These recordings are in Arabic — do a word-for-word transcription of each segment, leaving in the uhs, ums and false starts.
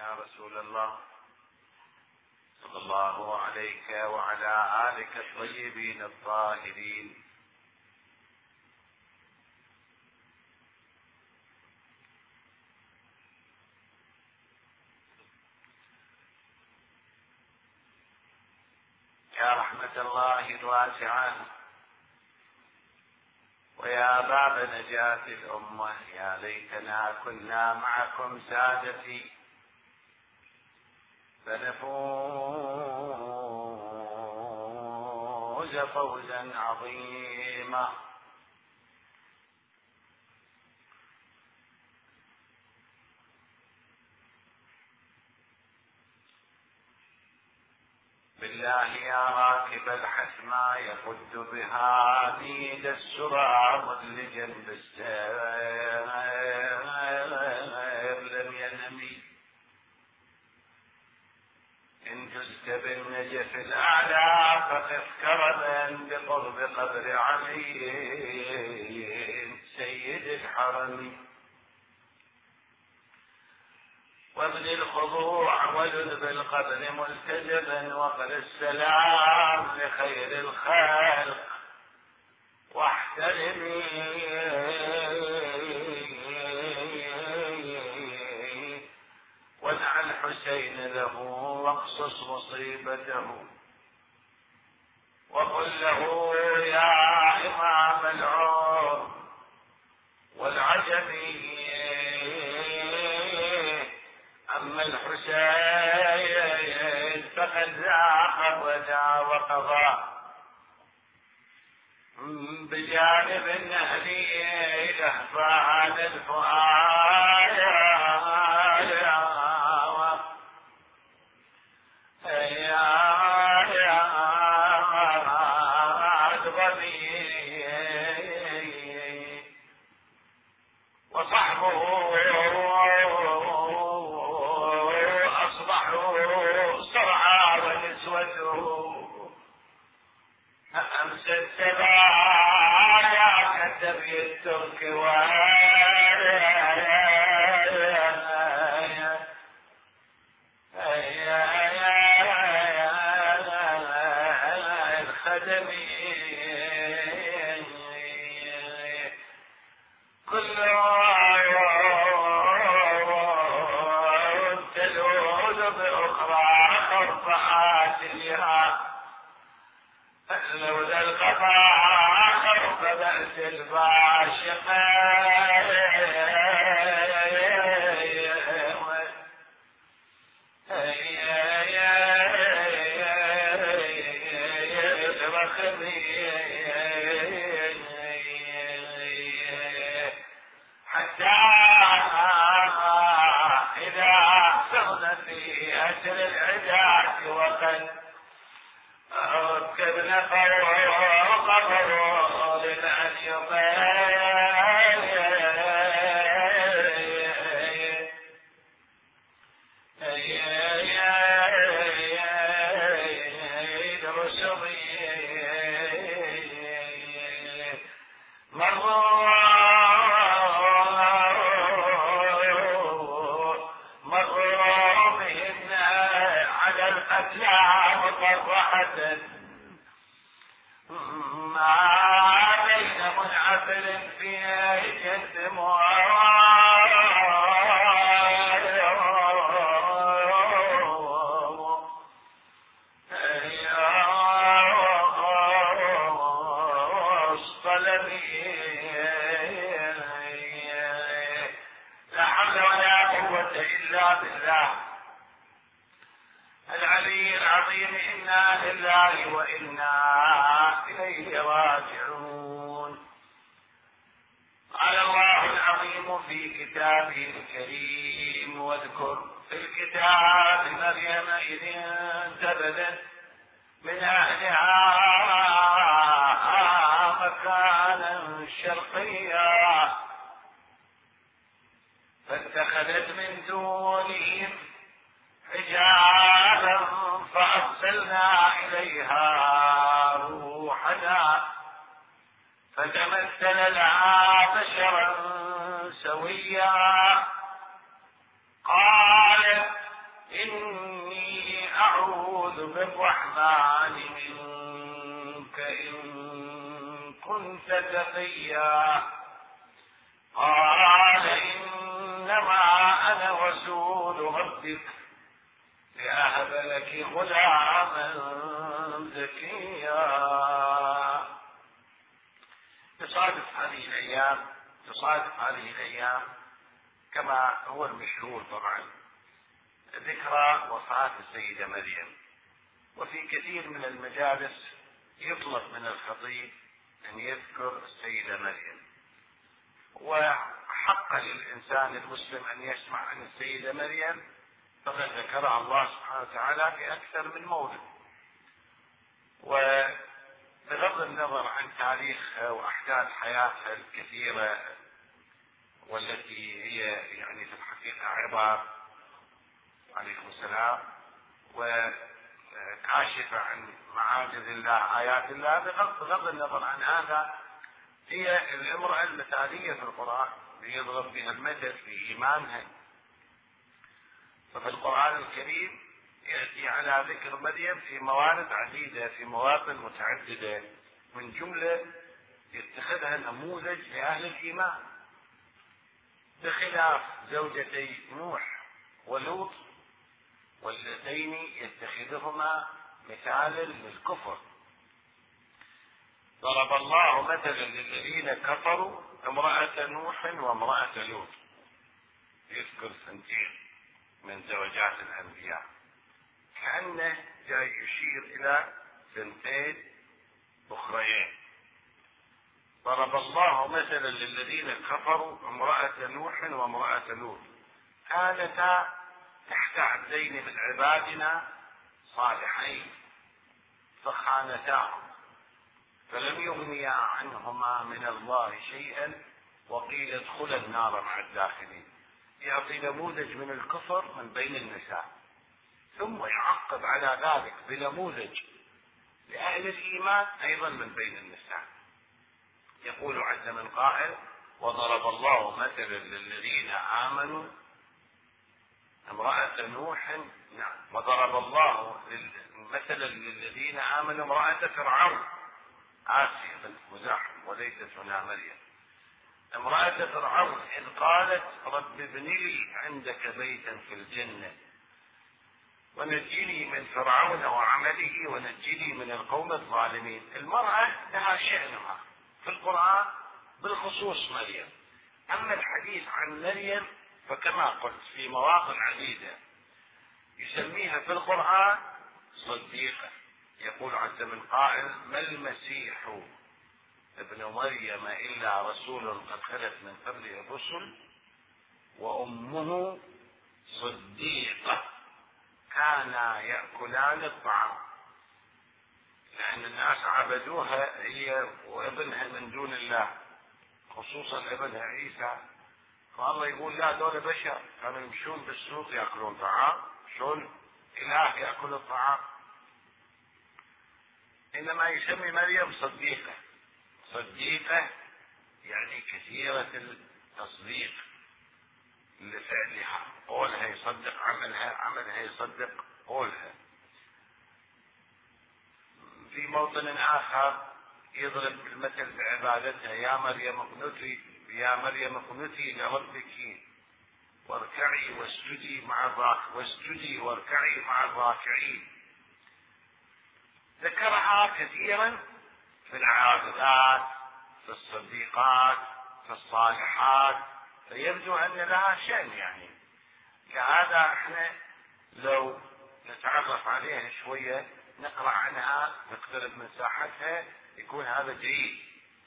يا رسول الله صلى الله عليك وعلى آلك الطيبين الطاهرين. يا رحمة الله الواسعة ويا باب نجاة الأمة، يا ليتنا كنا معكم سادتي فنفوز فوزا عظيما. بالله يا راكب الحسمى يقد بها نيد السرى مدلجا بالسير لم ينمي، إن جزت بالنجف الأعلى فقف كرما بقرب قبر علي سيد الحرم، وابن الخضوع ولد بالقبر ملتزما، وقل السلام لخير الخلق واحترمي، ودع الحسين له واقصص مصيبته، وقل له يا إمام العرب والعجمي أما الحسين فقد ذاق الوداع وقضى بجانب النهر لهفان الفؤاد، وصحبه صرعى ونسوته أمس التبايا كتبي الترك الخدمي كل لولا القفا فبأس الباشقة حتى إذا صرنا في أسر العداة وقد ركبنا فوق فرول أن يطير رسمي مروا مروا بهن على القتلى مطرحة ما بين منعفل فيه جد لا حول ولا قوة إلا بالله العلي العظيم. إنا لله وإنا إليه راجعون. قال الله العظيم في كتابه الكريم: واذكر في الكتاب مريم إذ انتبذت من أهلها مكانا شرقيا فاتخذت من دونهم حجابا فأرسلنا إليها روحنا فتمثل لها بشرا سويا. قالت الرحمن منك إن كنت تقيا قال إنما أنا رسول ربك لأهب لك غلاما زكيا. تصادف هذه الأيام تصادف هذه الأيام كما هو المشهور طبعا ذكرى وفاة السيدة مريم، وفي كثير من المجالس يطلب من الخطيب أن يذكر السيدة مريم، وحق للإنسان المسلم أن يسمع عن السيدة مريم فقد ذكرها الله سبحانه وتعالى في أكثر من موضع. وبغض النظر عن تاريخها وأحداث حياتها الكثيرة والتي هي يعني في الحقيقة عبر عليكم السلام وكاشفة عن معاجز الله آيات الله، بغض النظر عن هذا هي الامرأة المثالية في القرآن يضرب بها المثل في إيمانها. ففي القرآن الكريم يأتي على ذكر مريم في موارد عديدة في مواطن متعددة، من جملة يتخذها نموذج لأهل الإيمان، بخلاف زوجتي نوح ولوط واللتين يتخذهما مثالا للكفر. ضرب الله مثلا للذين كفروا امرأة نوح وامرأة لوط، يذكر ثنتين من زوجات الأنبياء كأنه جاي يشير إلى ثنتين أخريين. ضرب الله مثلا للذين كفروا امرأة نوح وامرأة لوط كانتا تحت عبدين من عبادنا صالحين فخانتاهم فلم يغنيا عنهما من الله شيئا وقيل ادخلا النار مع الداخلين. يعطي نموذج من الكفر من بين النساء، ثم يعقب على ذلك بنموذج لأهل الإيمان أيضا من بين النساء. يقول عز من قائل وضرب الله مثلا للذين آمنوا امرأة نوح نعم وضرب الله مثلا للذين آمنوا امرأة فرعون آسيا بنت مزاحم وليست هنا مريم. امرأة فرعون إذ قالت رب ابن لي عندك بيتا في الجنة ونجني من فرعون وعمله ونجني من القوم الظالمين. المرأة لها شأنها في القرآن بالخصوص مريم. أما الحديث عن مريم فكما قلت في مواطن عديدة يسميها في القرآن صديقة. يقول عز من قائل ما المسيح ابن مريم إلا رسول قد خلت من قبله الرسل وأمه صديقة كانا يأكلان الطعام، لأن الناس عبدوها هي وابنها من دون الله، خصوصا ابنها عيسى. فالله يقول لا دول بشر كانوا يمشون بالسوق يأكلون طعام، شلون إله يأكل الطعام؟ إنما يسمي مريم صديقة. صديقة يعني كثيرة التصديق لفعلها، قولها يصدق عملها، عملها يصدق قولها. في موطن آخر يضرب المثل بعبادتها يا مريم اقنتي يا مريم اقنتي لربك واركعي واسجدي مع الراكعين واسجدي واركعي مع الراكعين. ذكرها كثيرا في العابدات في الصديقات في الصالحات، فيبدو أن لها شأن يعني. لهذا احنا لو نتعرف عليها شوية نقرأ عنها نقترب من ساحتها يكون هذا جيد.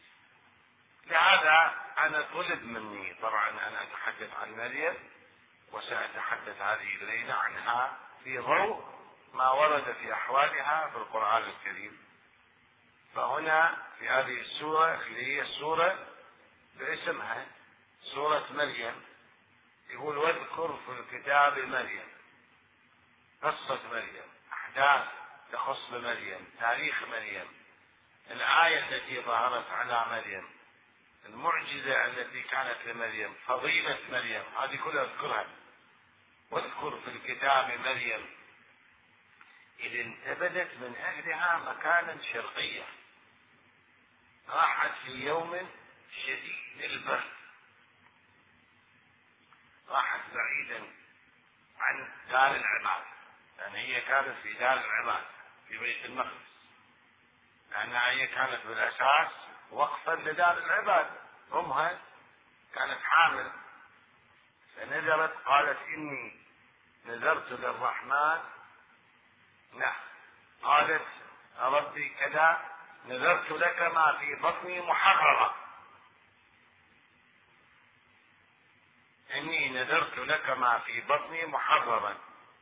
لهذا أنا طلب مني طبعا أنا أتحدث عن مريم وسأتحدث هذه الليلة عنها في ضوء ما ورد في أحوالها في القرآن الكريم. فهنا في هذه السورة اللي هي السورة باسمها سورة مريم يقول واذكر في الكتاب مريم، قصة مريم، أحداث تخص بمريم، تاريخ مريم، الآية التي ظهرت على مريم، المعجزة التي كانت لمريم، فضيلة مريم، هذه كلها اذكرها. واذكر في الكتاب مريم إذ انتبذت من أهلها مكانا شرقيا، راحت في يوم شديد البرد، راحت بعيدا عن دار العباد، لأن هي كانت في دار العباد في بيت المقدس، لأنها هي كانت بالأساس وقفا لدار العباد، أمها كانت حامل، فنذرت قالت إني نذرت للرحمن، نعم قالت ربي كذا، نذرت لك ما في بطني محررا، إني نذرت لك ما في بطني محررا.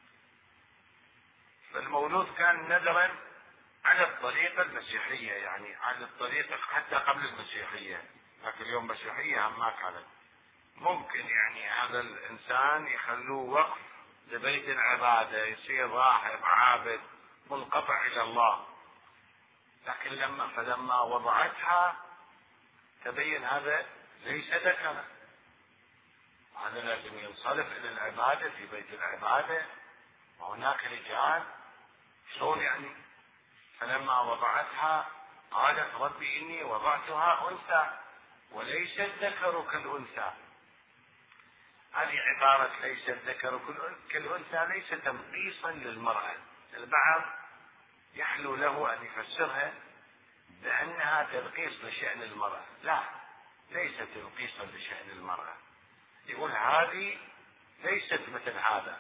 فالمولود كان نذرا على الطريقة المسيحية، يعني على الطريقة حتى قبل المسيحية، لكن اليوم مسيحية هم ما كانت ممكن يعني هذا الإنسان يخلوه وقف لبيت العبادة، يصير راهب عابد منقطع إلى الله. لكن لما فلما وضعتها تبين هذا ليس ذكرا، هذا لازم ينصرف إلى العبادة في بيت العبادة، وهناك رجال شلون يعني. فلما وضعتها قالت ربي إني وضعتها أنثى وليس الذكر كالأنثى. هذه عبارة ليس الذكر كالأنثى ليس تنقيصا للمرأة. البعض يحلو له أن يفسرها بأنها تنقيص لشأن المرأة، لا، ليست تنقيصا لشأن المرأة. يقول هذه ليست مثل هذا،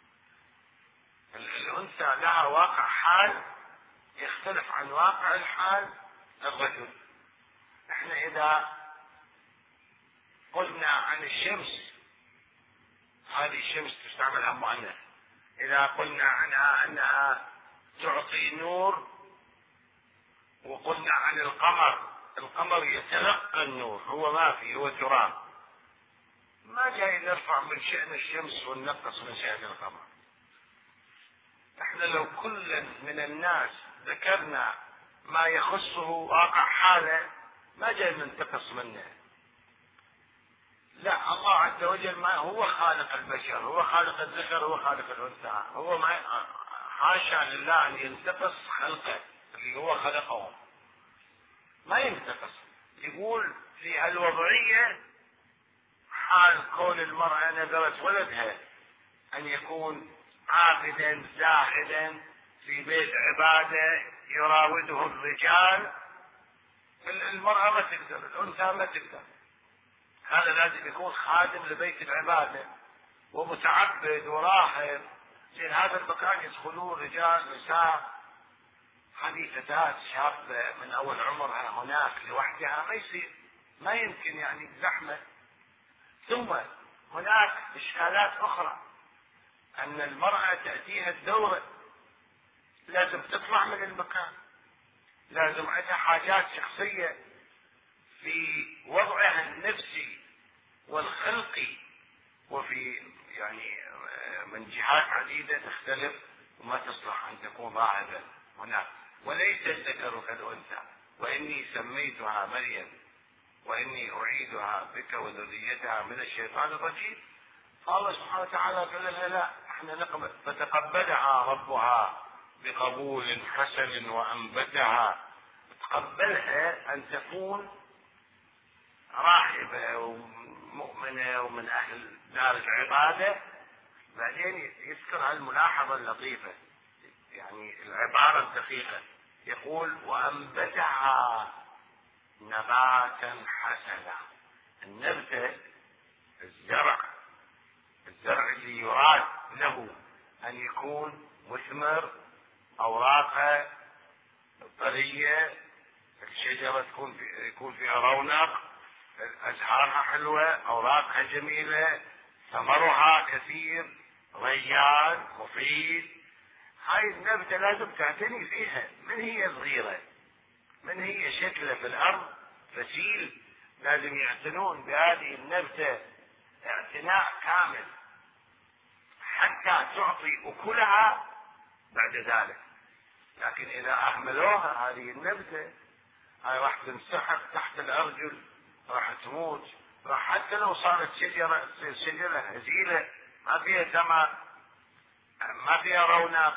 الأنثى لها واقع حال يختلف عن واقع الحال الرجل. نحن إذا قلنا عن الشمس، هذه الشمس تستعملها مؤنث، إذا قلنا عنها أنها تعطي نور، وقلنا عن القمر، القمر يتلقى النور، هو ما في، هو تراب، ما جاي نرفع من شأن الشمس وننقص من شأن القمر. احنا لو كل من الناس ذكرنا ما يخصه واقع حاله ما جاي ننتقص منه. لا، الله عز وجل ما هو خالق البشر، هو خالق الذكر، هو خالق الأنثى، هو ما حاشا لله أن ينتقص خلقه اللي هو خلقه، ما ينتقص. يقول في الوضعية حال كون المرأة نذرت ولدها أن يكون عابدا زاهدا في بيت عبادة يراوده الرجال، المرأة ما تقدر، الأنثى ما تقدر. هذا لازم يكون خادم لبيت العبادة ومتعبد وراهب، لأن هذا المكان يدخلون رجال نساء، حديثات شابة من أول عمرها هناك لوحدها ما يصير، ما يمكن يعني زحمة. ثم هناك إشكالات أخرى، أن المرأة تأتيها الدورة، لازم تطلع من المكان، لازم عندها حاجات شخصية في وضعها النفسي والخلقي، وفي يعني من جهات عديدة تختلف وما تصلح أن تكون راهبة هناك. وليس الذكر كالأنثى، وإني سميتها مريم وإني أعيدها بك وذريتها من الشيطان الرجيم. فالله سبحانه وتعالى قال لها لا، احنا نقبل، فتقبلها ربها بقبول حسن وأنبتها، تقبلها أن تكون راهبة ومؤمنة ومن أهل دار العبادة. بعدين يذكر هالملاحظة اللطيفة، يعني العبارة الدقيقة، يقول وأنبتها نباتا حسنا. النبتة الزرع، الزرع اللي يراد له أن يكون مثمر، أوراقه طرية، الشجرة تكون في يكون فيها رونق، أزهارها حلوة، أوراقها جميلة، ثمرها كثير، ريان مفيد. هاي النبتة لازم تعتني فيها من هي صغيرة، من هي شكلها في الأرض فسيل، لازم يعتنون بهذه النبتة اعتناء كامل حتى تعطي أكلها بعد ذلك. لكن إذا أهملوها هذه النبتة هاي راح تنسحق تحت الأرجل، راح تموت، راح حتى لو صارت شجرة تصير شجرة هزيلة ما فيها ثمر، ما فيها رونق،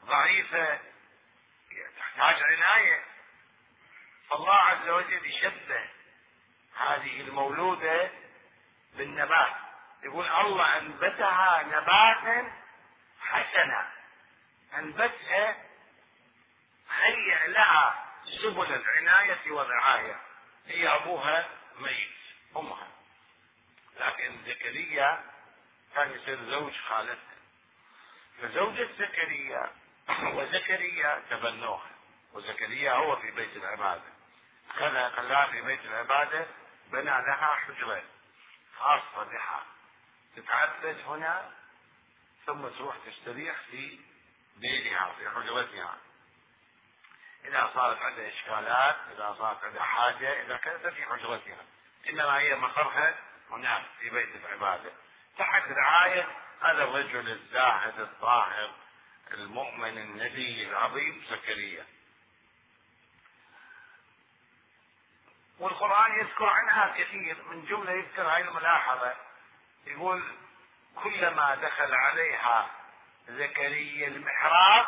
ضعيفة تحتاج عناية، فالله عز وجل يشبه هذه المولودة بالنبات، يقول الله أنبتها نباتا حسنا، أنبتها هيئ لها سبل العناية والرعاية، هي أبوها ميت أمها، لكن زكريا كان يصير زوج خالتها، فزوجة زكريا وزكريا تبنوها، وزكريا هو في بيت العبادة، خلها خلاها في بيت العبادة، بنى لها حجرة خاصة بها تتعبد هنا، ثم تروح تستريح في بيتها في حجرتها، إذا صارت عندها إشكالات، إذا صارت عندها حاجة، إذا كانت في حجرتها، إنما هي مقرها هناك في بيت العبادة تحت رعاية هذا الرجل الزاهد الطاهر المؤمن النبي العظيم زكريا. والقرآن يذكر عنها كثير، من جملة يذكر هاي الملاحظة، يقول كلما دخل عليها زكريا المحراب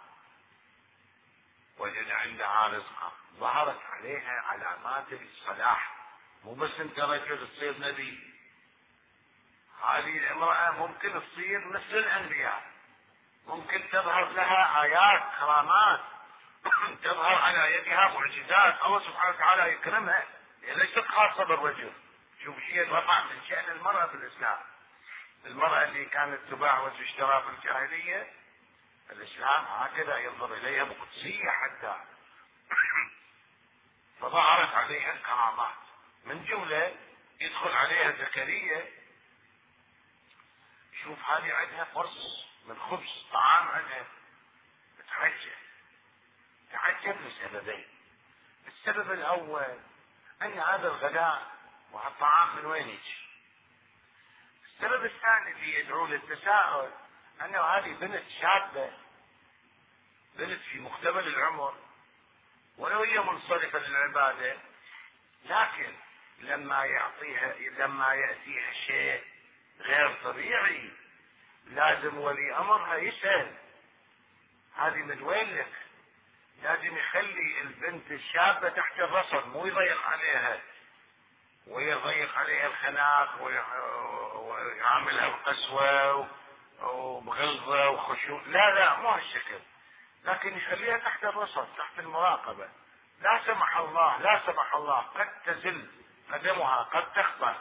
وجد عندها رزقا، ظهرت عليها علامات الصلاح، مو بس انت رجل تصير نبي، هذه الامرأة ممكن تصير مثل الأنبياء، ممكن تظهر لها آيات كرامات، تظهر على يدها معجزات، الله سبحانه وتعالى يكرمها، ليست خاصة بالرجل. شوف شيء رفع من شأن المرأة في الإسلام، المرأة اللي كانت تباع وتشترى في الجاهلية، الإسلام هكذا ينظر إليها بقدسية حتى فظهرت عليها الكرامات، من جملة يدخل عليها زكريا، شوف هذه عندها فرص من خبز طعام عندها، بتعجب تعجب لسببين، السبب الأول أن هذا الغداء وهالطعام من وين يجي، السبب الثاني اللي يدعو للتساؤل أنه هذه بنت شابة، بنت في مقتبل العمر، ولو هي منصرفة للعبادة، لكن لما يعطيها لما يأتيها شيء غير طبيعي لازم ولي أمرها يسأل هذه من وين لك، لازم يخلي البنت الشابة تحت الرصد، مو يضيق عليها ويضيق عليها الخناق ويعاملها بقسوة وبغلظة وخشوع، لا لا مو هالشكل، لكن يخليها تحت الرصد تحت المراقبة، لا سمح الله لا سمح الله قد تزل قدمها قد تخطأ،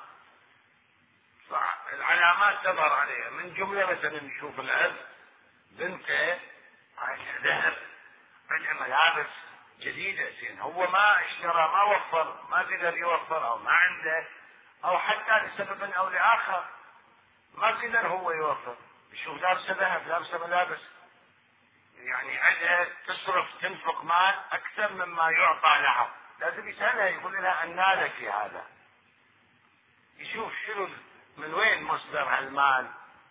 فالعلامات تظهر عليها، من جملة مثلا نشوف الأب بنته عندها ذهب، عندها ملابس جديدة، زين هو ما اشترى ما وفر ما قدر يوفر أو ما عنده، أو حتى لسبب أو لآخر ما قدر هو يوفر، يشوف لابسة ذهب لابسة ملابس، يعني عندها تصرف تنفق مال أكثر مما يعطى لها، لازم يسألها يقول لها أنى لك هذا، يشوف شنو من وين مصدر هالمال.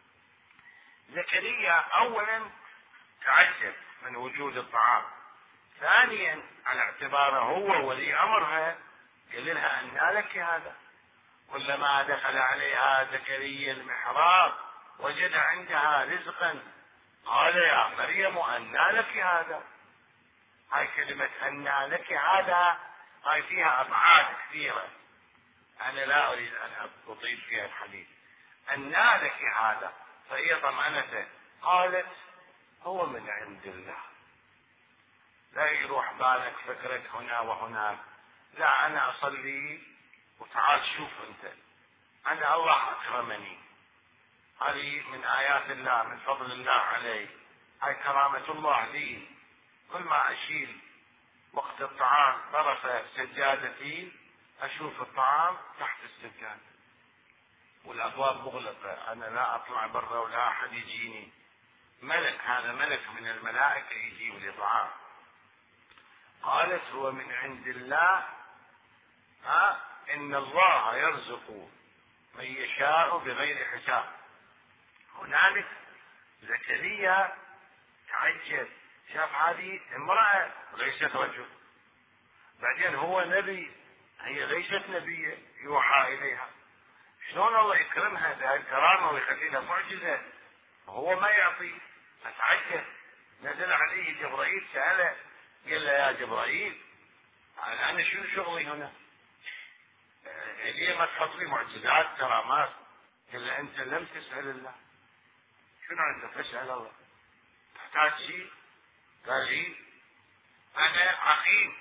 زكريا أولا تعجب من وجود الطعام، ثانيا على اعتباره هو ولي أمرها قال لها أنى لك هذا، كلما دخل عليها زكريا المحراب وجد عندها رزقا قال يا مريم أنى لك هذا، هاي كلمة أنى لك هذا هاي فيها أبعاد كثيرة، أنا لا أريد أن أطيل فيها الحديث، أنى لك هذا، فهي طمأنته قالت هو من عند الله، لا يروح بالك فكرة هنا وهناك، لا أنا أصلي وتعال شوف أنت، أنا الله أكرمني، هذه من آيات الله من فضل الله علي، هاي كرامة الله لي، كل ما أشيل وقت الطعام طرف سجادتي أشوف الطعام تحت السجادة والأبواب مغلقة، أنا لا أطلع برا ولا أحد يجيني، ملك هذا ملك من الملائكة يجيب لي طعام، قالت هو من عند الله، ها إن الله يرزق من يشاء بغير حساب. هنالك زكريا تعجب، شاف هذه امرأة ليست رجل، بعدين هو نبي هي ليست نبية يوحى إليها، شلون الله يكرمها بهذه الكرامة ويخلي لها معجزة وهو ما يعطي، فتعجب نزل عليه جبرائيل سأله قال له يا جبرائيل أنا شو شغلي هنا؟ ليه ما تحط لي معجزات كرامات؟ قال له أنت لم تسأل الله. شنو عندك تسأل الله؟ تحتاج شيء؟ قال لي أنا عقيم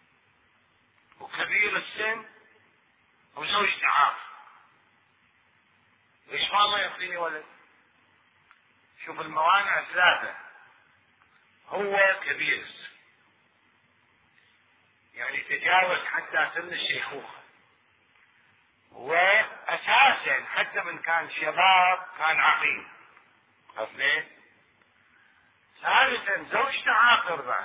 وكبير السن وزوجتي عاق، ليش ما الله يعطيني ولد؟ شوف الموانع ثلاثة. هو كبير السن يعني تجاوز حتى سن الشيخوخة، وأساسا حتى من كان شباب كان عقيم. اثنين. ثالثا زوجته عاقر بعد.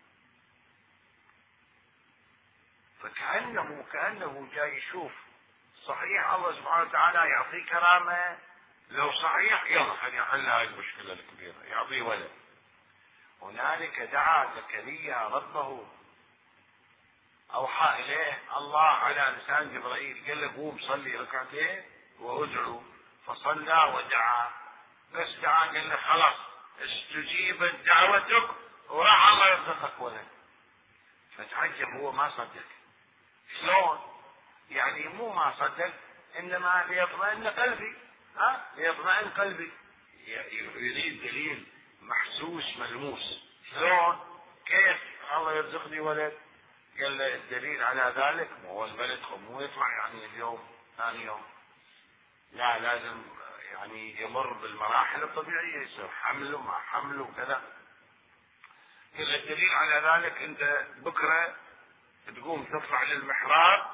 فكأنه كأنه جاي يشوف صحيح الله سبحانه وتعالى يعطيه كرامة، لو صحيح يلا خلينا نحل هاي المشكلة الكبيرة يعطيه ولد. هنالك دعا زكريا ربه، أوحى إليه الله على لسان جبرائيل قال له قوم صلي ركعتين وادعو، فصلى ودعا. بس دعا قال له خلاص استجيبت دعوتك وراح الله يرزقك ولد. فتعجب هو ما صدق. شلون؟ يعني مو ما صدق، انما ليطمئن قلبي، ها ليطمئن قلبي، يريد دليل محسوس ملموس. شلون؟ كيف الله يرزقني ولد؟ قال له الدليل على ذلك هو البلد مو يطلع يعني اليوم ثاني يوم، لا لازم يعني يمر بالمراحل الطبيعية، يصير حمل وما حمل وكذا. قال الدليل على ذلك انت بكرة تقوم تطلع للمحراب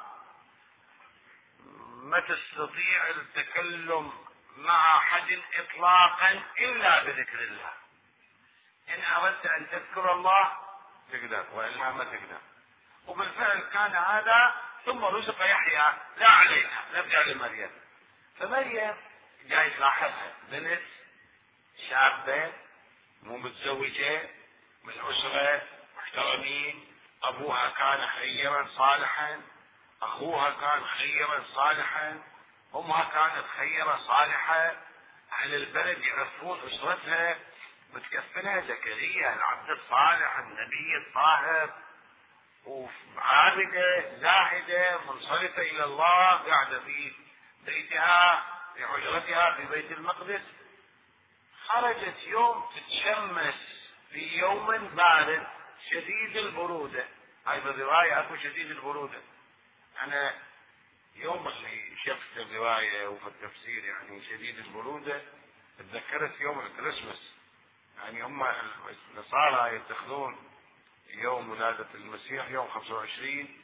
ما تستطيع التكلم مع احد اطلاقا الا بذكر الله. ان اردت ان تذكر الله تقدر والا ما تقدر. وبالفعل كان هذا، ثم رزق يحيى لا عليها نرجع لمريم. فمريم جاي تلاحظها بنت شابة مو متزوجة من أسرة محترمين، أبوها كان خيرا صالحا، أخوها كان خيرا صالحا، أمها كانت خيرا صالحة، أهل البلد يعرفون أسرتها متكفلها زكريا العبد الصالح النبي الطاهر، وعابدة زاهدة منصرفة إلى الله، قاعدة في بيتها في حجرتها في بيت المقدس. خرجت يوم تتشمس في يوم بارد شديد البرودة. هاي بالرواية أكو شديد البرودة. أنا يوم اللي شفت الرواية وفي التفسير يعني شديد البرودة تذكرت يوم الكريسماس. يعني هم النصارى يتخذون يوم ولادة المسيح يوم خمسة وعشرين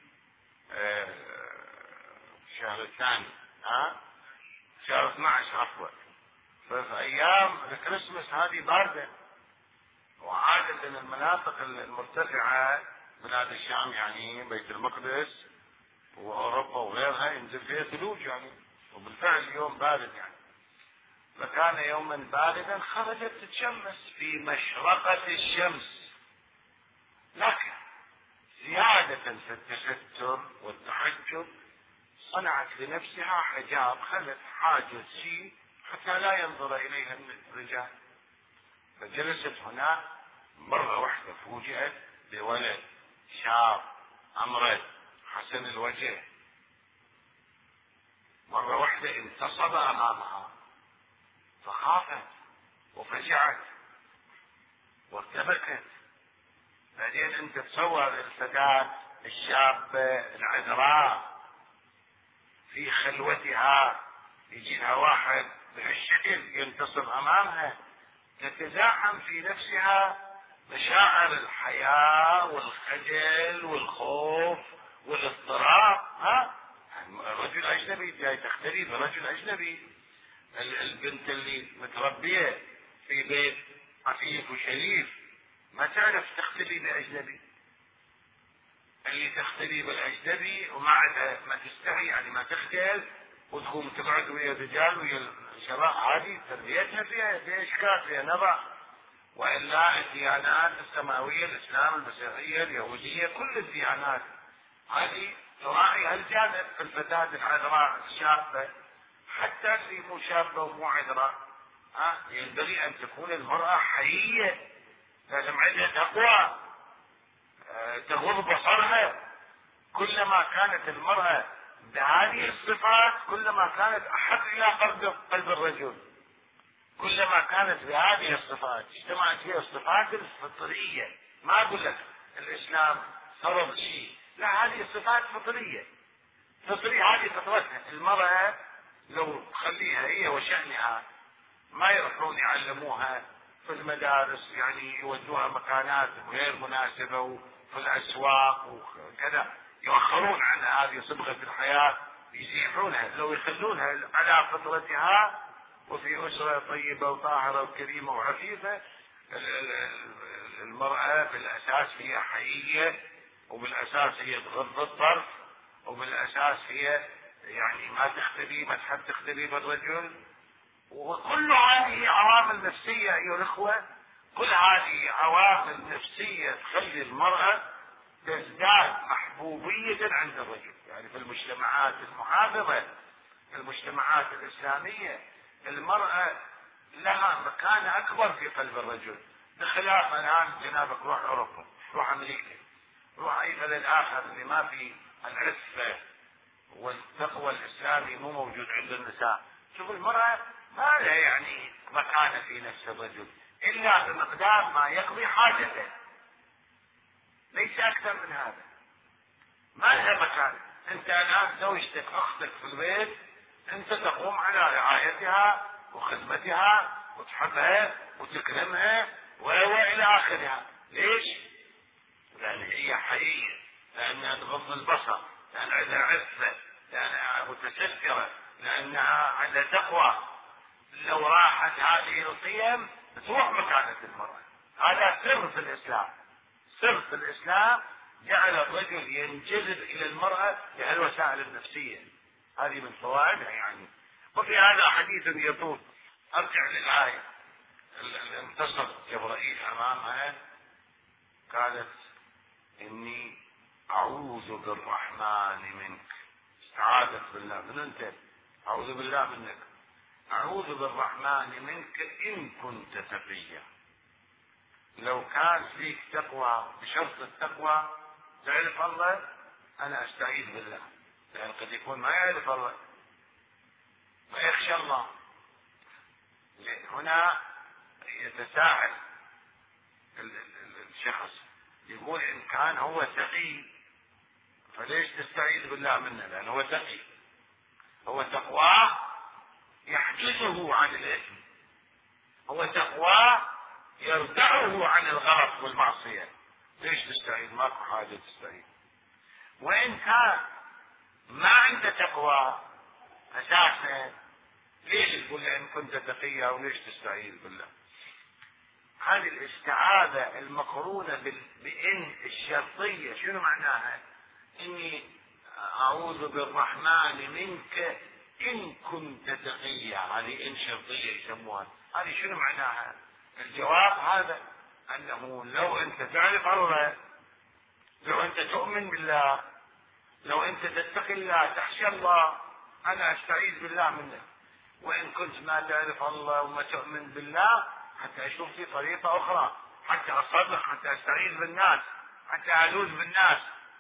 شهر الثاني، ها شهر اثني عشر عفوا. ففي ايام الكريسماس هذه باردة، وعادة المناطق المرتفعة بلاد الشام يعني بيت المقدس واوروبا وغيرها ينزل فيها ثلوج يعني، وبالفعل يوم بارد يعني. فكان يوما باردا خرجت تتشمس في مشرقة الشمس، لكن زيادة في التستر والتحجب صنعت لنفسها حجاب، خلت حاجز شيء حتى لا ينظر إليها الرجال. فجلست هناك مرة واحدة فوجئت بولد شاب أمرد حسن الوجه، مرة واحدة انتصب أمامها فخافت وفزعت وارتبكت. بعدين انت تصور الفتاة الشابة العذراء في خلوتها يجيها واحد بهالشكل ينتصب امامها، تتزاحم في نفسها مشاعر الحياة والخجل والخوف والاضطراب. ها الرجل اجنبي جاي تختلي برجل اجنبي، البنت اللي متربية في بيت عفيف وشريف ما تعرف تختلي بأجنبي، اللي تختلي بالأجنبي وما عندها ما تستحي يعني ما تختل وتقوم تقعد ويا الرجال ويا الشباب، هذه تربيتها فيها فيها إشكال فيها نظر. وإلا الديانات السماوية الإسلام المسيحية اليهودية كل الديانات هذه تراعي هالجانب في الفتاة العذراء الشابة، حتى اللي مو شابة ومو عذراء ها ينبغي أن تكون المرأة حيية لازم عندها تقوى تغض بصرها. كلما كانت المرأة بهذه الصفات كلما كانت أحب إلى قلب قلب الرجل. كلما كانت بهذه الصفات اجتمعت فيها الصفات الفطرية. ما أقول لك الإسلام فرض شيء، لا، هذه الصفات فطرية. فطرية، هذه فطرتها. المرأة لو تخليها هي وشأنها ما يروحون يعلموها في المدارس، يعني يودوها مكانات غير مناسبة وفي الأسواق وكذا، يؤخرون عن هذه صبغة الحياة، يزيحونها. لو يخلونها على فطرتها وفي أسرة طيبة وطاهرة وكريمة وعفيفة، المرأة بالأساس هي حيية، وبالأساس هي تغض الطرف، وبالأساس هي يعني ما تختلي ما تحب تختلي بالرجل. وكل هذه عوامل نفسية أيها الأخوة، كل هذه عوامل نفسية تخلي المرأة تزداد محبوبية عند الرجل. يعني في المجتمعات المحافظة، في المجتمعات الإسلامية، المرأة لها مكانة أكبر في قلب الرجل، بخلاف الآن جنابك روح أوروبا، روح أمريكا، روح أي بلد آخر اللي ما في العفة والتقوى الإسلامي مو موجود عند النساء. شوف المرأة ما لها يعني مكانة في نفس الرجل إلا بمقدار ما يقضي حاجته، ليس أكثر من هذا. ما لها مكانة. أنت الآن زوجتك أختك في البيت، أنت تقوم على رعايتها وخدمتها وتحبها وتكرمها وإلى آخرها. ليش؟ لأن هي حيية، لأنها تغض البصر، لأن عندها عفة، لأنها متسترة، لأنها عندها تقوى. لو راحت هذه القيم تروح مكانة المرأة. هذا سر في الإسلام. سر في الإسلام جعل الرجل ينجذب إلى المرأة بهالوسائل النفسية. هذه من فوائدها يعني. وفي هذا حديث يطول، أرجع للآية. انتصر جبرائيل أمامها، قالت إني أعوذ بالرحمن منك. استعاذت بالله من أنت، أعوذ بالله منك، أعوذ بالرحمن منك إن كنت تقيا. لو كان فيك تقوى، بشرط التقوى تعرف الله، أنا أستعيذ بالله. لأن قد يكون ما يعرف الله، ما يخشى الله. هنا يتساءل الشخص، يقول إن كان هو تقي فليش تستعيذ بالله منه؟ لأنه هو تقي، هو تقواه يحجزه عن الإثم، هو تقواه يردعه عن الغلط والمعصية. ليش تستعيذ؟ ماكو حاجة تستعيذ. وإن كان ما عنده تقوى أساسا، ليش تقول إن كنت تقيا وليش تستعيذ بالله؟ هذه الاستعاذة المقرونة بإن الشرطية شنو معناها؟ إني أعوذ بالرحمن منك إن كنت تقيا. هذه إن شرطية يسموها. هذه شنو معناها؟ الجواب هذا، أنه لو أنت تعرف الله، لو أنت تؤمن بالله، لو أنت تتقي الله تخشى الله، أنا أستعيذ بالله منك. وإن كنت ما تعرف الله وما تؤمن بالله، حتى أشوف في طريقة أخرى، حتى أصدق، حتى أستعيذ بالناس، حتى ألوذ بالناس.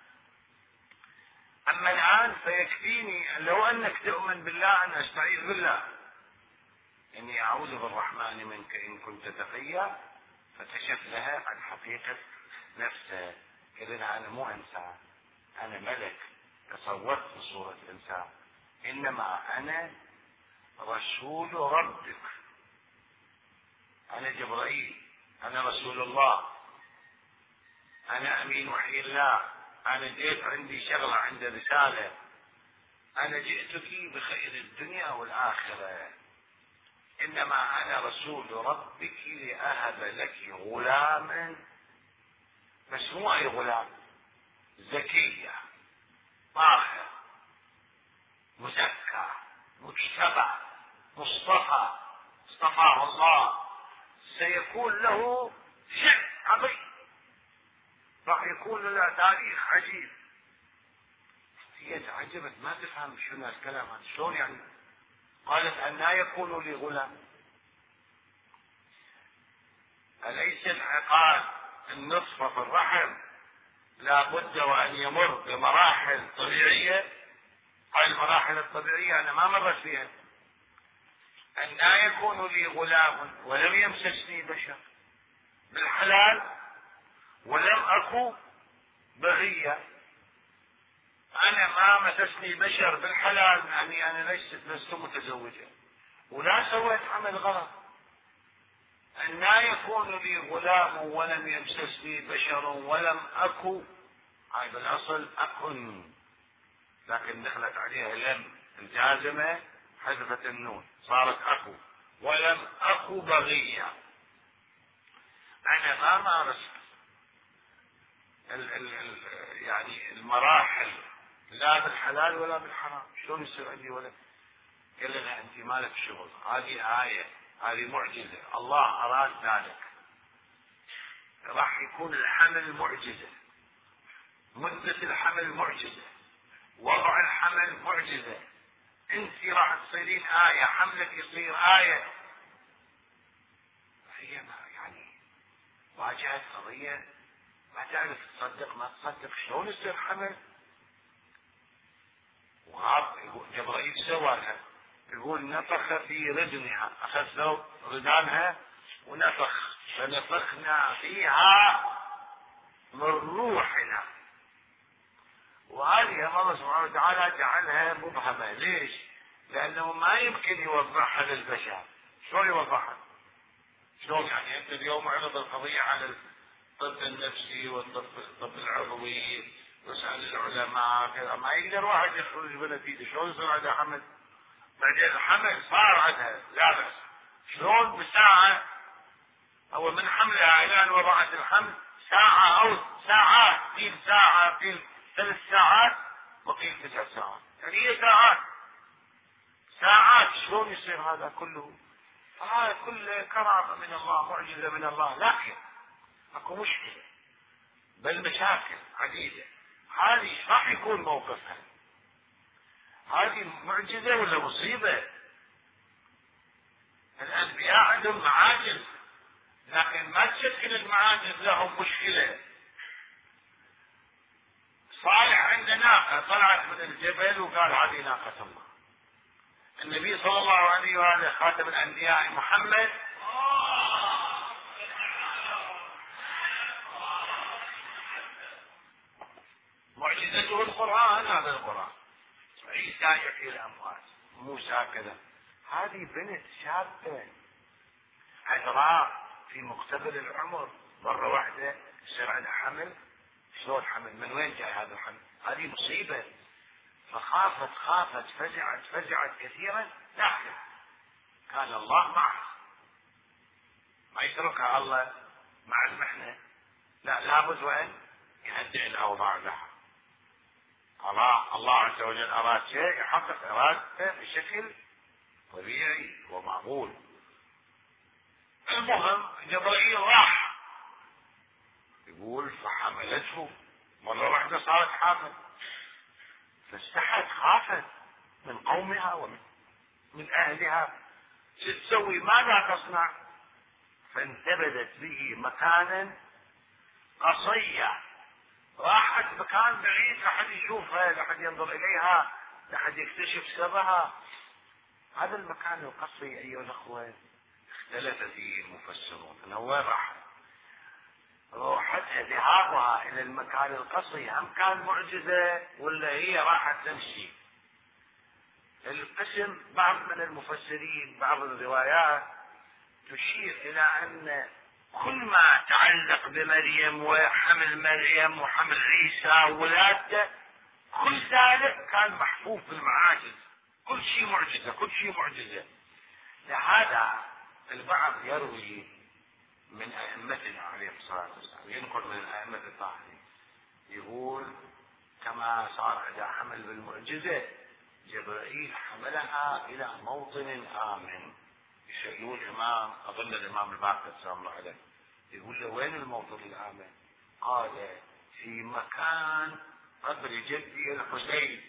أما الآن فيكفيني لو أنك تؤمن بالله أن أستعيذ بالله. إني أعوذ بالرحمن منك إن كنت تقيا، فكشف لها عن حقيقة نفسه. قال لها أنا مو إنسان، أنا ملك تصورت بصورة إنسان، إنما أنا رسول ربك، أنا جبرائيل، أنا رسول الله، أنا أمين وحي الله، أنا جيت عندي شغلة، عندي رسالة، أنا جئتك بخير الدنيا والآخرة، إنما أنا رسول ربك لأهب لك غلاما، بس مو أي غلام، زكية طاهر مزكى مجتبى مصطفى، اصطفاه الله، سيكون له شأن عظيم، راح يكون له تاريخ عجيب. هي تعجبت ما تفهم شنو الكلام هذا، شلون يعني؟ قالت أن لا يكون لي غلام. أليس انعقاد النطفة في الرحم لا بد وأن يمر بمراحل طبيعية؟ هاي المراحل الطبيعية أنا ما مرت فيها. أن لا يكون لي غلام ولم يمسسني بشر بالحلال ولم أكو بغية. أنا ما مسسني بشر بالحلال يعني أنا لست لست متزوجا ولا سويت عمل غلط. أن لا يكون لي غلام ولم يمسسني بشر ولم أكو، هاي بالأصل أكن، لكن دخلت عليها لم الجازمة حذفت النون صارت أكو، ولم أكو بغية. أنا ما مارست ال ال ال يعني المراحل لا بالحلال ولا بالحرام، شلون يصير عندي ولد؟ قال لها أنت مالك شغل، هذه آية، هذه معجزة، الله أراد ذلك. راح يكون الحمل معجزة، مدة الحمل معجزة، وضع الحمل معجزة، انت راح تصيرين آية، حملك يصير آية. هي ما يعني واجهت قضية ما تعرف تصدق ما تصدق، شلون يصير حمل؟ وغاب جبرائيل سواها، يقول نفخ في رجلها، أخذ ثوب ردانها ونفخ، فنفخنا فيها من روحنا. وهذه الله سبحانه وتعالى جعلها مبهمة. ليش؟ لأنه ما يمكن يوضحها للبشر. شلون يوضحها؟ شلون يعني أنت اليوم عرض القضية على الطب النفسي والطب العضوي واسأل العلماء كذا، ما يقدر واحد يخرج بنتيجة. شلون يصير عندها حمل؟ بعدين الحمل صار عندها لا بس، شلون بساعة أو من حملها إلى أن وضعت الحمل ساعة أو ساعات، قيل ساعة قيل ثلاث ساعات وقيل تسع ساعات، يعني هي ساعات ساعات. شلون يصير هذا كله؟ فهذا كله كرامة من الله، معجزة من الله. لكن اكو مشكلة بل مشاكل عديدة. هذه ايش راح يكون موقفها؟ هذه معجزة ولا مصيبة؟ الأنبياء عندهم معاجز، لكن ما تشكل المعاجز لهم مشكلة. صالح عنده ناقة طلعت من الجبل وقال هذه ناقة الله. النبي صلى الله عليه وآله خاتم الأنبياء محمد معجزته القرآن. هذا القرآن. عيسى يحيي الأموات، موسى كذا. هذه بنت شابة عذراء في مقتبل العمر، مرة واحدة يصير عندها حمل. شلون حمل؟ من وين جاي هذا الحمل؟ هذه مصيبة. فخافت خافت فزعت فزعت كثيرا، لكن كان الله معها، ما يتركها الله مع المحنة، لا لابد وأن يهدئ الأوضاع لها. الله الله عز وجل أراد شيء يحقق إرادته بشكل طبيعي ومعقول. المهم جبرائيل راح يقول فحملته، مرة واحدة صارت حامل، فاستحت خافت من قومها ومن من أهلها. شو تسوي؟ ماذا تصنع؟ فانتبذت به مكانا قصيا، راحت مكان بعيد لحد يشوفها، لحد ينظر إليها، لحد يكتشف سرها. هذا المكان القصي أيها الأخوة اختلف فيه المفسرون أنه وين راحت. روحتها ذهابها إلى المكان القصي هم كان معجزة ولا هي راحت تمشي؟ القسم بعض من المفسرين بعض الروايات تشير إلى أن كل ما تعلق بمريم وحمل مريم وحمل عيسى وولادته كل ذلك كان محفوف بالمعاجز، كل شيء معجزة كل شيء معجزة. لهذا البعض يروي من أئمتنا عليه الصلاة والسلام، ينقل من الأئمة الطاهرين، يقول كما صار عندها حمل بالمعجزة جبرائيل حملها إلى موطن آمن. يسألون الإمام أظن الإمام الباقر سلام الله عليه، يقول له وين الموطن الآمن؟ قال في مكان قبر جدي الحسين،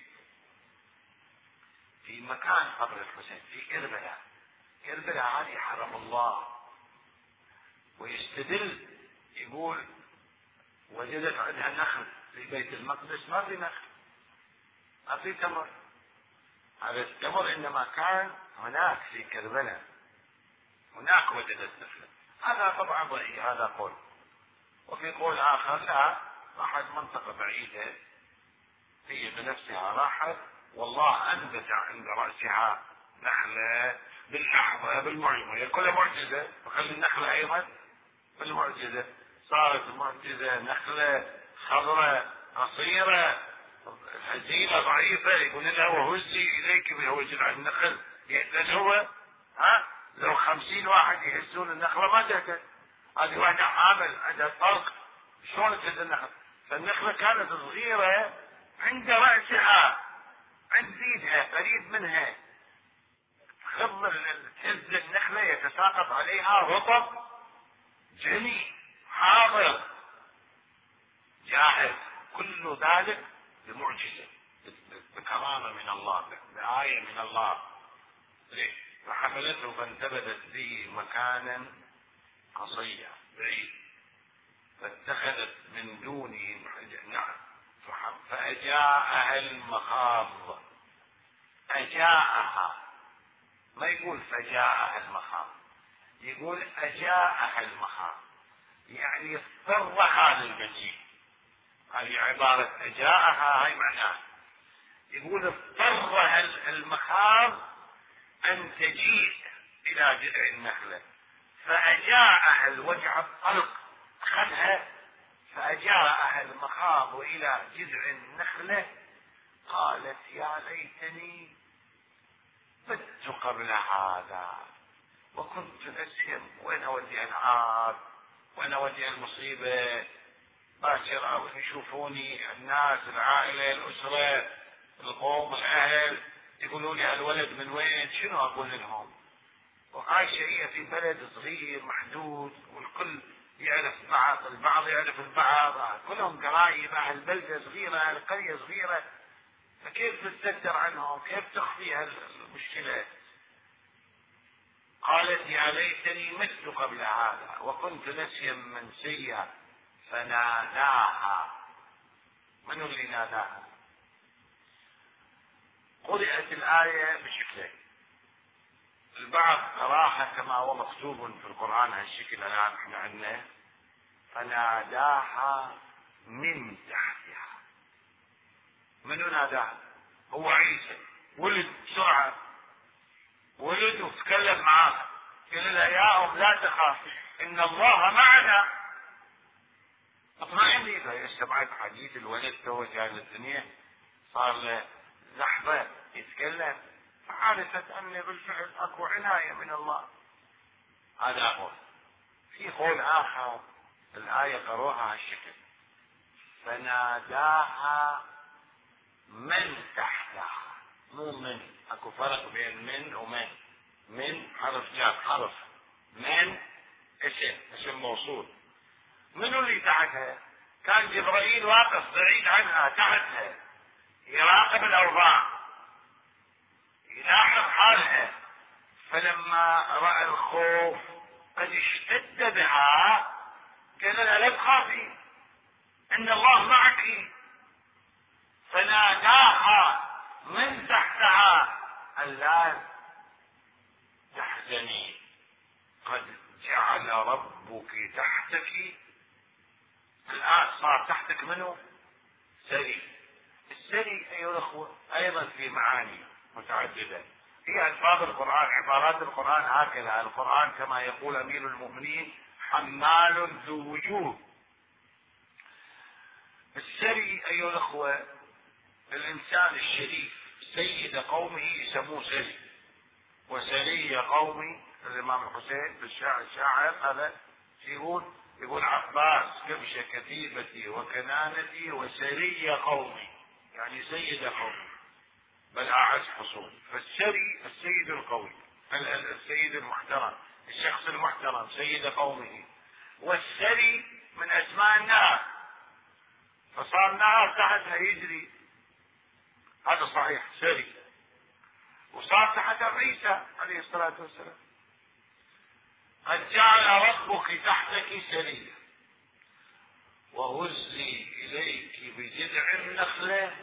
في مكان قبر الحسين في كربلاء. كربلاء هذه حرم الله، ويستدل يقول وجدت عندها نخل في بيت المقدس، ما في نخل، ما في تمر. هذا التمر إنما كان هناك في كربلاء، هناك وجدت نخلة. هذا طبعا ضعيف، هذا قول. وفي قول آخر لا، راحت منطقة بعيدة هي بنفسها، راحت والله أنبت عند رأسها نخلة باللحظة بالمعجزة. هي كلها معجزة، وخلي النخلة أيضا بالمعجزة. صارت معجزة، نخلة خضراء قصيرة هزيلة ضعيفة، يقول لها وهزي إليك بهوج النخل. يأذن هو؟ ها؟ لو خمسين واحد يهزون النخلة ما تهتد. هذه واحدة حامل عندها طلق، شلون تهز النخل؟ فالنخلة كانت صغيرة عند رأسها، عند ايدها قريب منها. خض تهز النخلة يتساقط عليها رطب جني حاضر جاهز. كل ذلك بمعجزة، بكرامة من الله، بآية من الله. فحملته فانتبذت به مكانا قصيا بعيد، فاتخذت من دونه نعم فأجاءها المخاض. أجاءها، ما يقول فجاءها المخاض، يقول أجاءها المخاض، يعني اضطرها للمجيء. هذه عبارة أجاءها، هاي معناها يقول اضطرها المخاض أن تجيء إلى جذع النخلة، فأجاءها الوجع الطلق أخذها، فأجاءها المخاض إلى جذع النخلة. قالت يا ليتني مت قبل هذا وكنت نسيا. وين أودي العار، وين أودي المصيبة؟ باكر يشوفوني الناس، العائلة، الأسرة، القوم، الأهل، يقولوا لي الولد من وين، شنو أقول لهم؟ وعايشة هي في بلد صغير محدود، والكل يعرف بعض، البعض يعرف البعض، كلهم قرايب، أهل بلدة صغيرة، أهل قرية صغيرة، فكيف تستتر عنهم؟ كيف تخفي هالمشكلة؟ قالت يا ليتني مت قبل هذا وكنت نسيا منسيا. فناداها. من اللي ناداها؟ قرأت الآية بشكلين. البعض قراها كما هو مكتوب في القرآن هالشكل الآن احنا عندنا، فناداها من تحتها. منو ناداها؟ هو عيسى، ولد بسرعة، ولد وتكلم معاه، قال لها يا أم لا تخافي إن الله معنا. اطمئني. فهي سمعت حديث الولد تو جاي الدنيا، صار له لحظة يتكلم، فعرفت أن بالفعل أكو عناية من الله. هذا قول. في قول آخر الآية قروها هالشكل، فناداها من تحتها. مو من، اكو فرق بين من ومن. من حرف جار، حرف. من اسم، اسم موصول. منو اللي تحتها؟ كان جبرائيل واقف بعيد عنها تحتها يراقب الأوضاع، يلاحظ حالها، فلما رأى الخوف قد اشتد بها قال لها لا تخافي إن الله معك. فناداها من تحتها ألا تحزني قد جعل ربك تحتك. الآن صار تحتك منه سري. السري أيها الأخوة أيضا في معاني متعددة، هي ألفاظ القرآن، عبارات القرآن هكذا. القرآن كما يقول أمير المؤمنين حمال ذو وجوه. السري أيها الأخوة الإنسان الشريف سيد قومه يسموه سري، وسري قومي الإمام الحسين بالشاعر الشاعر هذا يقول يقول عباس كبش كتيبتي وكنانتي وسري قومي، يعني سيد قومي بل أعز حصول. فالسري السيد القوي، السيد المحترم، الشخص المحترم سيد قومه. والسري من أسماء النار، فصار نار تحتها يجري، هذا صحيح سري. وصار تحت عيسى عليه الصلاة والسلام. قد جعل ربك تحتك سريا وهزي إليك بجذع النخلة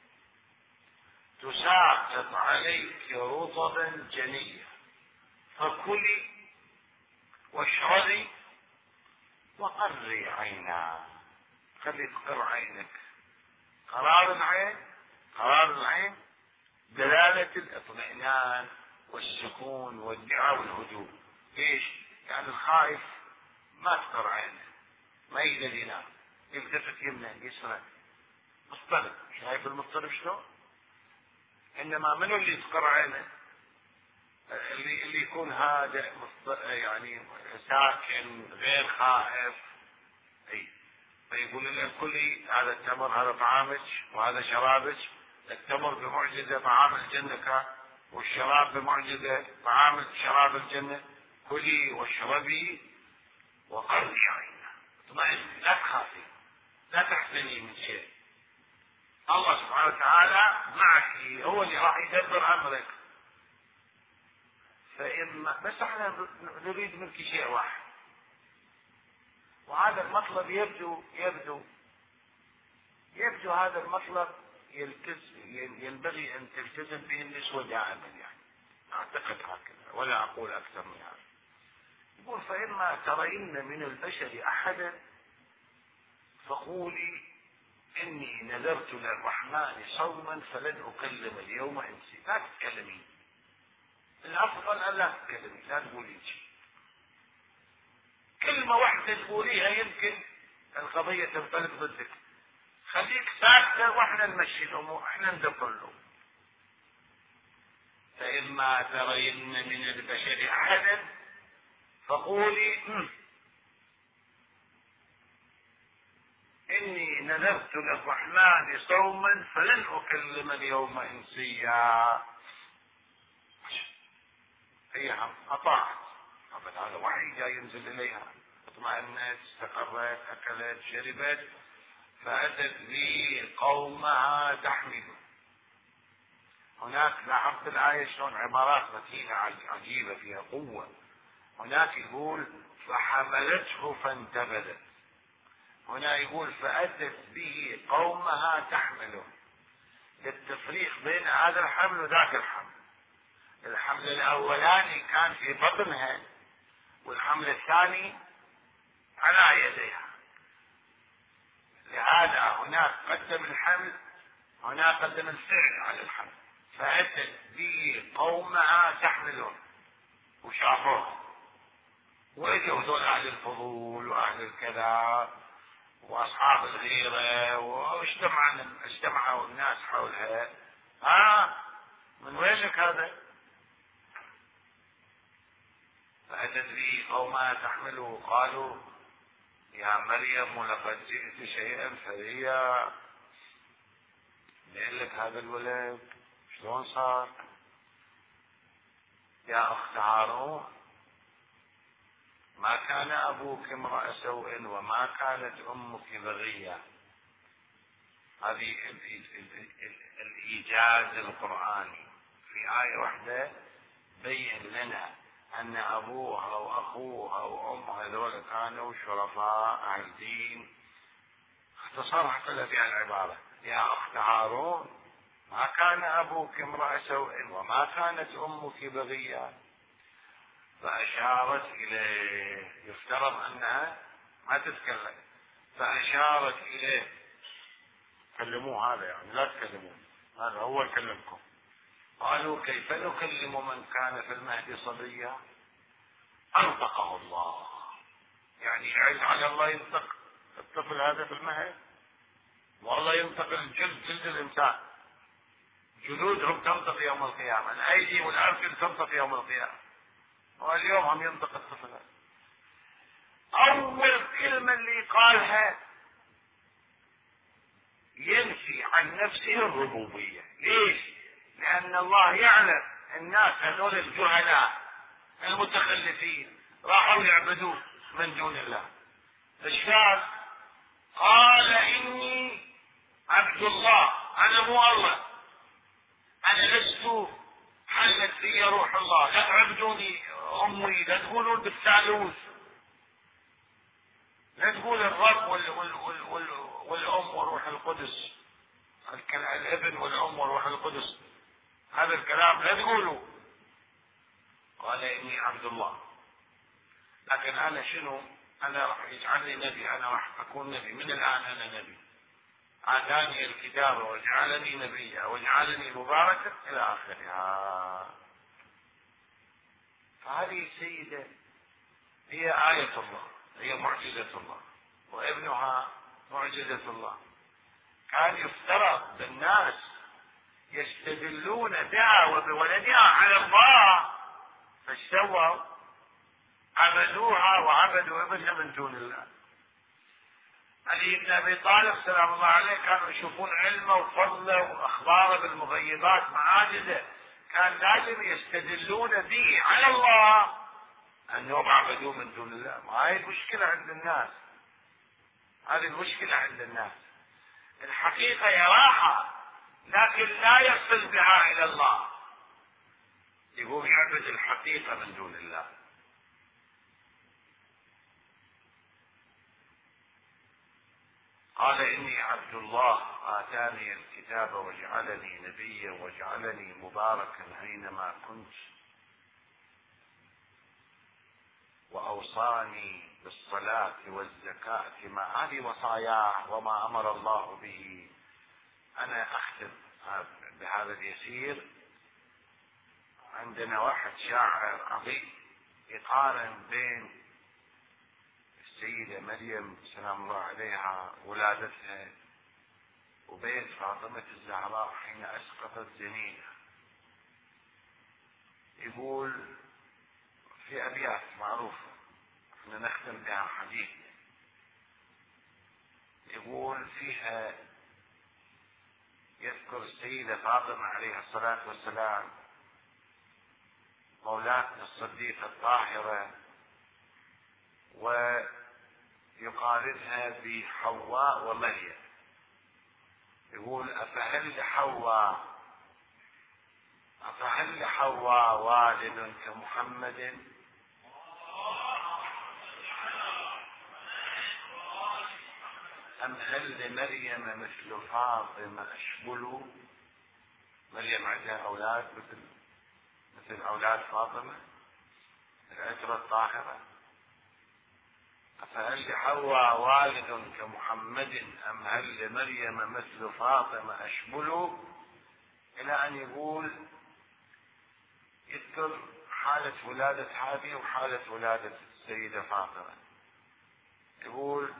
تساقط عليك رطبا جنيا فكلي واشربي وقري عينا. خلي تقر عينك. قرار العين، قرار العين دلالة الاطمئنان والسكون والدعاء والهدوء. ليش؟ يعني الخائف ما تقر عينه، ما يقدر ينام، يلتفت يمنه يسرى مضطرب. شايف المضطرب شلون؟ انما منو اللي تقر عينه؟ اللي اللي يكون هادئ يعني ساكن غير خائف. اي فيقول لنا الكل هذا التمر هذا طعامك وهذا شرابك. التمر بمعجزة طعام الجنة والشراب بمعجزة طعام شراب الجنة. كلي واشربي وقري عينا. اطمئن، لا تخافي، لا تحزني من شيء. الله سبحانه وتعالى معك، هو اللي راح يدبر امرك. فإما بس احنا نريد منك شيء واحد، وهذا المطلب يبدو يبدو يبدو هذا المطلب ينبغي ان تلتزم به النسوة دائما، يعني اعتقد هكذا ولا اقول اكثر من هذا. يقول فإما ترين من البشر احدا فقولي اني نذرت للرحمن صوما فلن اكلم اليوم انسي. لا تتكلمين، الافضل ان لا تتكلمي، لا تقولي شيء. كلمة واحدة تقوليها يمكن القضية تنقلب ضدك. خليك ساكتة واحنا نمشي الامور، احنا ندبر الامور. فإما ترين من البشر احدا فقولي اني نذرت للرحمن صوما فلن اكلم اليوم انسيا. هي اطاعت، هذا وحي جاي ينزل اليها، اطمأنت، استقرت، اكلت، شربت، فاتت به قومها تحمل. هناك لاحظت الآية شلون عبارات متينة عجيبة فيها قوة. هناك يقول فحملته فانتبذت، هنا يقول فأتت به قومها تحمله، للتفريق بين هذا الحمل وذاك الحمل. الحمل الأولاني كان في بطنها والحمل الثاني على يديها، لهذا هناك قدم الحمل، هناك قدم الفعل على الحمل. فأتت به قومها تحمله وشافوه، وإجوا هذول أهل الفضول وأهل الكذا وأصحاب الغيرة، واجتمع اجتمعوا الناس حولها. ها من وينك هذا؟ فأتت به قومها تحمله قالوا يا مريم لقد جئت شيئا فريا. لين لك هذا الولد شلون صار؟ يا أخت هارون ما كان أبوك امرأ سوء وما كانت أمك بغية. هذه الإيجاز القرآني في آية واحدة بين لنا أن أبوها وأخوها وأمها هذول كانوا شرفاء أهل دين. اختصرها كلها في العبارة يا أخت هارون ما كان أبوك امرأ سوء وما كانت أمك بغية. فأشارت إليه، يفترض أنها ما تتكلم، فأشارت إليه كلموه هذا يعني لا تكلمون، هذا هو يكلمكم. قالوا كيف نكلم من كان في المهد صبيا؟ أنطقه الله، يعني يعز على الله ينطق الطفل هذا في المهد، والله ينطق الجلد جلد الإنسان، جلودهم تنطق يوم القيامة، الأيدي والأرجل تنطق يوم القيامة، واليوم هم ينطق الطفل. أول كلمة اللي قالها ينفي عن نفسه الربوبية. ليش؟ لأن الله يعلم الناس هذول الجهلاء المتخلفين راحوا يعبدوا من دون الله. ايش قال؟ قال إني عبد الله، أنا مو الله، أنا لست حلت في روح الله، لا تعبدوني أمي، لا تقولون بالثالوث، لا تقول الرب وال وال وال وال والأم وروح القدس، الابن والأم وروح القدس، هذا الكلام لا تقولوا. قال إني عبد الله، لكن أنا شنو؟ أنا راح يجعلني نبي، أنا راح أكون نبي من الآن، أنا نبي، آتاني الكتاب وجعلني نبيا وجعلني مباركا إلى آخرها. فهذه السيدة هي آية الله، هي معجزة الله، وابنها معجزة الله. كان يفترض بالناس يستدلون بها وبولدها على الله، فاستووا عبدوها وعبدوا ابنها من دون الله. علي بن ابي طالب سلام الله عليه كانوا يشوفون علمه وفضله واخباره بالمغيبات معاجزه، كان لازم يستدلون به على الله انهم عبدوه من دون الله. ما هي المشكله عند الناس، هذه المشكله عند الناس. الحقيقه يراها لكن لا يصل بها الى الله، يقول يعبد الحقيقه من دون الله. قال إني عبد الله آتاني الكتاب وجعلني نبيا وجعلني مباركا أينما كنت وأوصاني بالصلاة والزكاة، ما هذه وصاياه وما أمر الله به. أنا أختم بهذا اليسير. عندنا واحد شاعر عظيم يقارن بين السيدة مريم سلام الله عليها ولادتها وبين فاطمة الزهراء حين أسقطت جنينها. يقول في أبيات معروفة احنا نختم بها حديثنا، يقول فيها يذكر السيدة فاطمة عليها الصلاة والسلام مولاتنا الصديقة الطاهرة، ويقارنها بحواء ومريم. يقول أفهل لحواء أفهل لحواء والد كمحمد أم هل لمريم مثل فاطمة أشبل؟ مريم عندها أولاد مثل مثل أولاد فاطمة العترة الطاهرة. أفهل لحواء والد كمحمد أم هل لمريم مثل فاطمة أشبل؟ إلى أن يقول يذكر حالة ولادة هذه وحالة ولادة السيدة فاطمة. يقول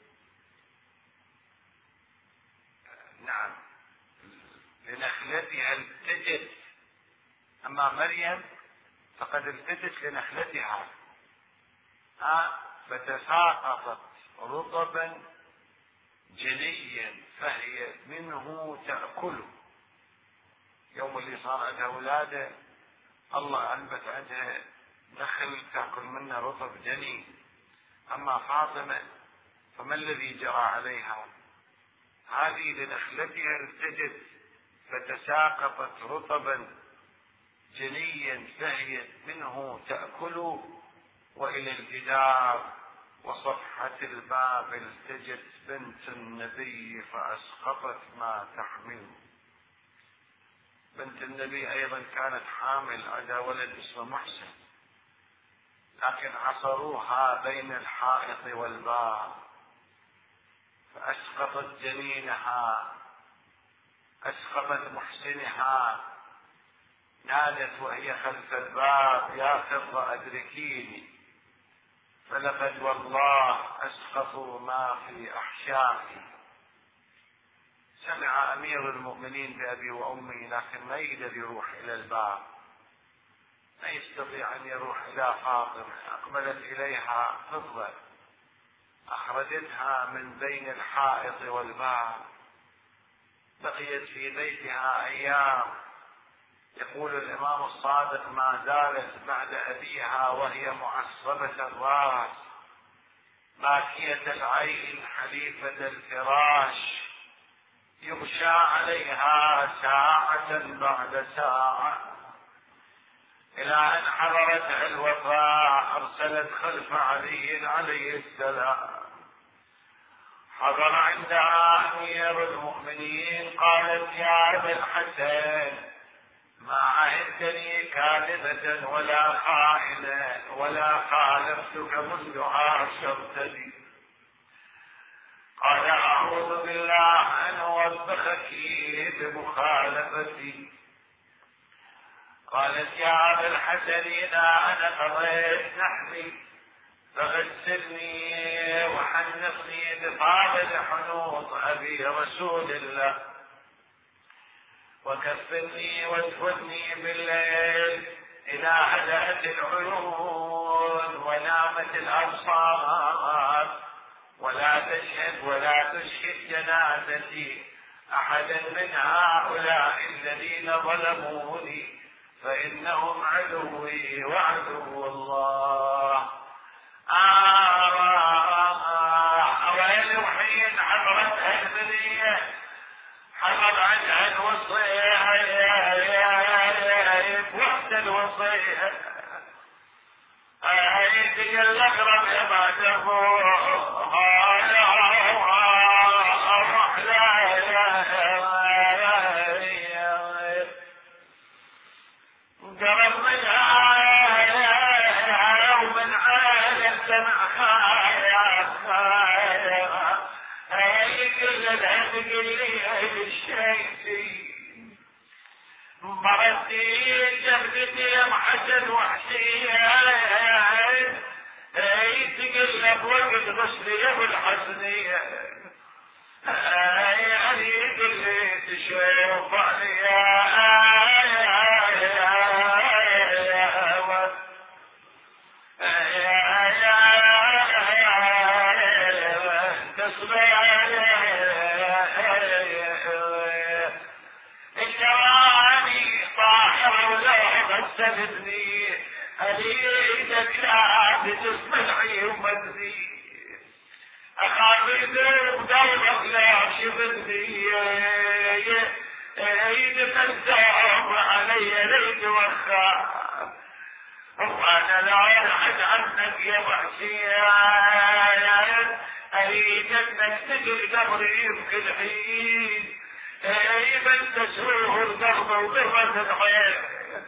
نعم لنخلتها التجت، أما مريم فقد التجت لنخلتها فتساقطت رطبا جنيا فهي منه تأكل. يوم اللي صار عندها ولادة الله أنبت عندها نخل تأكل منه رطب جني. أما فاطمة فما الذي جرى عليها؟ هذه لنخلتها التجت فتساقطت رطبا جنيا فهي منه تأكل، وإلى الجدار وصفحة الباب التجت بنت النبي فأسقطت ما تحمل. بنت النبي أيضا كانت حامل، عندها ولد اسمه محسن، لكن عصروها بين الحائط والباب فأسقطت جنينها، أسقطت محسنها. نادت وهي خلف الباب يا خضر أدركيني، فلقد والله أسقطوا ما في أحشائي. سمع أمير المؤمنين بأبي وأمي لكن ما يقدر يروح إلى الباب، ما يستطيع أن يروح إلى فاطمة. أقبلت إليها فضة أخرجتها من بين الحائط والباب، بقيت في بيتها أيام. يقول الإمام الصادق ما زالت بعد أبيها وهي معصبة الرأس باكية العين حليفة الفراش، يغشى عليها ساعة بعد ساعة إلى أن حضرتها الوفاة أرسلت خلف علي عليه السلام. حضر عندها أمير المؤمنين، قالت يا أبا الحسن ما عهدتني كاذبة ولا خائنة ولا خالفتك منذ عاشرتني. قال أعوذ بالله أن أوبخك بمخالفتي. قالت يا أبا الحسن إذا أنا قضيت نحبي فغسلني وحنقني بطابل حنوط أبي رسول الله، وكفني وادفني بالليل إذا هدأت العيون ونامت الأبصار، ولا تشهد ولا تشهد جنازتي أحدا من هؤلاء الذين ظلموني فإنهم عدوي وعدو الله. وين وحين حضرتها البنية حضر عنها الوصية وقت الوصية هيدي الأقرب ما تفوق قرب منها ومن عالم سمع خايا خايا يقول لها تقول لي الشيء مرتي جبتي يا محسن وحشية تقول لك وقت غسلي بالحسنية يعني يقول لي تشوف عليا غسلتني أريدك لا تسمعي ومدري أخاف يذوب قلبك لا شفتني أريد تنساهم علي ليت وخاف وأنا لا أبعد عنك يا وحشي أريد أنك تجي قبري يمكن حين أيمن تسروه القلب وقرة العين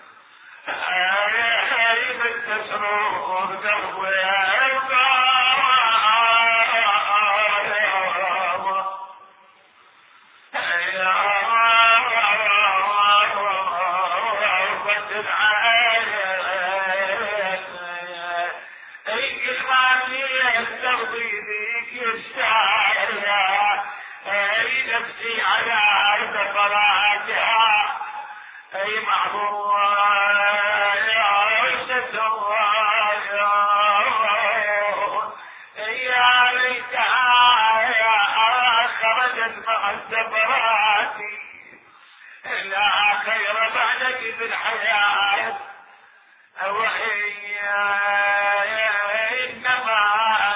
أيمن تسروه القلب يا نفسي على ذكراتها أي معذور يا عزة الله يا ليتها يا خرجت مع الزبرات لا خير بعدك في الحياة وهي إنما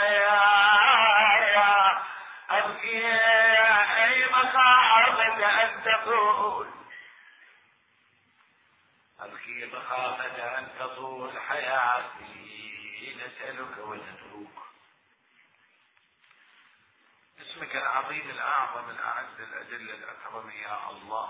أبكي مخافة أن تطول أبكي مخافة أن تطول حياتي نسألك وندعوك اسمك العظيم الأعظم الأعز الأجل الأكرم يا الله.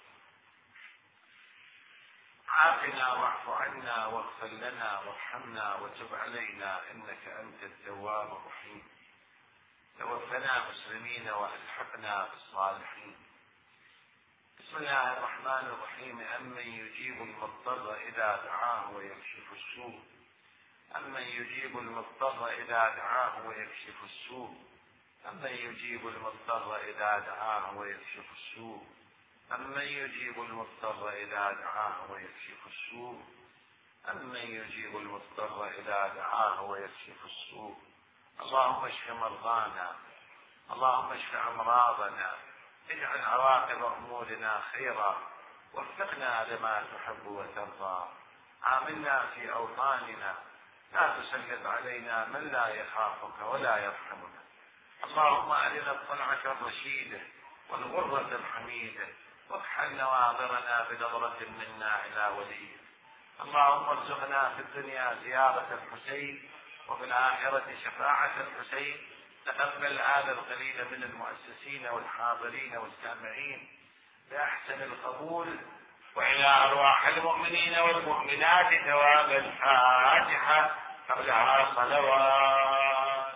عافنا واعف عنا واغفر لنا وارحمنا وتب علينا إنك أنت التواب الرحيم. توفنا مسلمين والحقنا بالصالحين. بسم الله الرحمن الرحيم. أمن يجيب المضطر إذا دعاه ويكشف السوء أمن يجيب المضطر إذا دعاه ويكشف السوء أمن يجيب المضطر إذا دعاه ويكشف السوء أمن يجيب المضطر إذا دعاه ويكشف السوء أمن يجيب المضطر إذا دعاه ويكشف السوء. اللهم اشف مرضانا، اللهم اشف امراضنا، اجعل عواقب امورنا خيرا، وفقنا لما تحب وترضى. آمنا في اوطاننا، لا تسلط علينا من لا يخافك ولا يرحمنا. اللهم ارنا الطلعة الرشيدة والغرة الحميدة، واكحل نواظرنا بنظرة منا الى وليك. اللهم ارزقنا في الدنيا زيارة الحسين وفي الآخرة شفاعة الحسين. تقبل هذا القليل من المؤسسين والحاضرين والسامعين بأحسن القبول، وإلى أرواح المؤمنين والمؤمنات ثواب الفاتحة قبلها صلوات.